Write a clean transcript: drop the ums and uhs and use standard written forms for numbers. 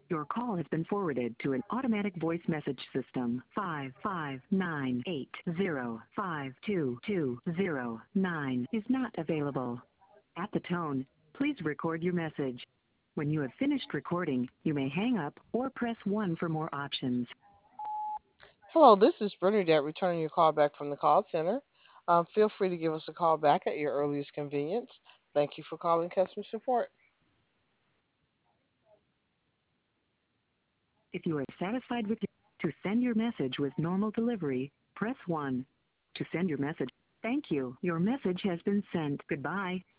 Your call has been forwarded to an automatic voice message system. 55980522209 is not available. At the tone, please record your message. When you have finished recording, you may hang up or press 1 for more options. Hello, this is Bernadette returning your call back from the call center. Feel free to give us a call back at your earliest convenience. Thank you for calling customer support. If you are satisfied with to send your message with normal delivery, press 1. To send your message, thank you. Your message has been sent. Goodbye.